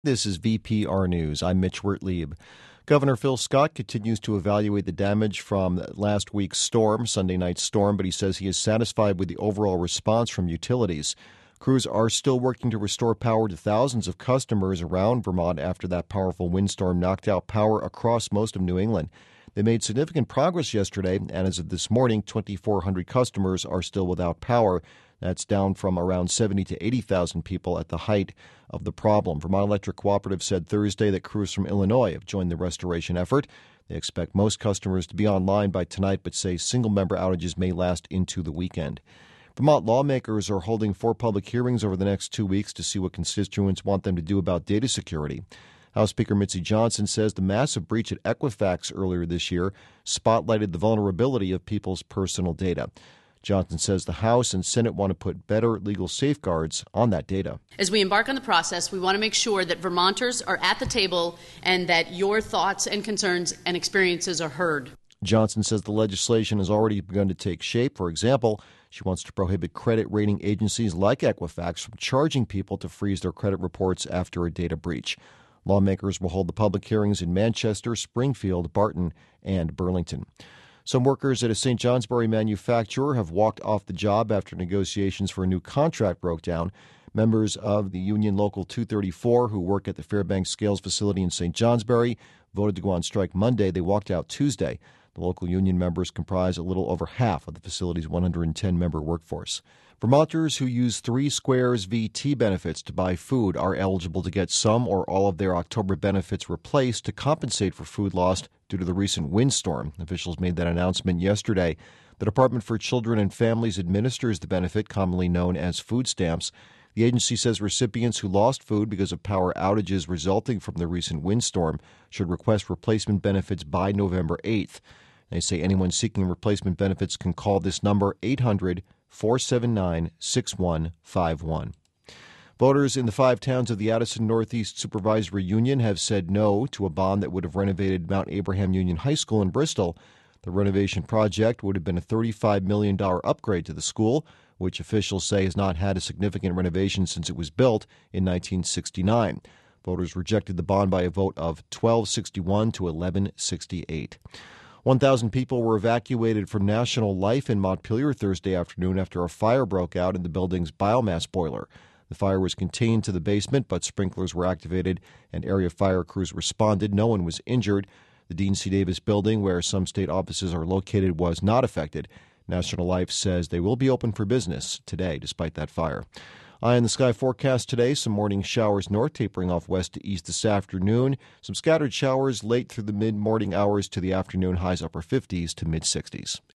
This is VPR News. I'm Mitch Wertlieb. Governor Phil Scott continues to evaluate the damage from last week's storm, Sunday night's storm, but he says he is satisfied with the overall response from utilities. Crews are still working to restore power to thousands of customers around Vermont after that powerful windstorm knocked out power across most of New England. They made significant progress yesterday, and as of this morning, 2,400 customers are still without power. That's down from around 70 to 80,000 people at the height of the problem. Vermont Electric Cooperative said Thursday that crews from Illinois have joined the restoration effort. They expect most customers to be online by tonight, but say single-member outages may last into the weekend. Vermont lawmakers are holding 4 public hearings over the next 2 weeks to see what constituents want them to do about data security. House Speaker Mitzi Johnson says the massive breach at Equifax earlier this year spotlighted the vulnerability of people's personal data. Johnson says the House and Senate want to put better legal safeguards on that data. As we embark on the process, we want to make sure that Vermonters are at the table and that your thoughts and concerns and experiences are heard. Johnson says the legislation has already begun to take shape. For example, she wants to prohibit credit rating agencies like Equifax from charging people to freeze their credit reports after a data breach. Lawmakers will hold the public hearings in Manchester, Springfield, Barton, and Burlington. Some workers at a St. Johnsbury manufacturer have walked off the job after negotiations for a new contract broke down. Members of the union Local 234, who work at the Fairbanks Scales facility in St. Johnsbury, voted to go on strike Monday. They walked out Tuesday. The local union members comprise a little over half of the facility's 110-member workforce. Vermonters who use 3 Squares VT benefits to buy food are eligible to get some or all of their October benefits replaced to compensate for food lost due to the recent windstorm. Officials made that announcement yesterday. The Department for Children and Families administers the benefit, commonly known as food stamps. The agency says recipients who lost food because of power outages resulting from the recent windstorm should request replacement benefits by November 8th. They say anyone seeking replacement benefits can call this number, 800-479-6151. Voters in the 5 towns of the Addison Northeast Supervisory Union have said no to a bond that would have renovated Mount Abraham Union High School in Bristol. The renovation project would have been a $35 million upgrade to the school, which officials say has not had a significant renovation since it was built in 1969. Voters rejected the bond by a vote of 1261 to 1168. 1,000 people were evacuated from National Life in Montpelier Thursday afternoon after a fire broke out in the building's biomass boiler. The fire was contained to the basement, but sprinklers were activated and area fire crews responded. No one was injured. The Dean C. Davis building, where some state offices are located, was not affected. National Life says they will be open for business today, despite that fire. Eye on the sky forecast today. Some morning showers north, tapering off west to east this afternoon. Some scattered showers late through the mid-morning hours to the afternoon, highs upper 50s to mid-60s.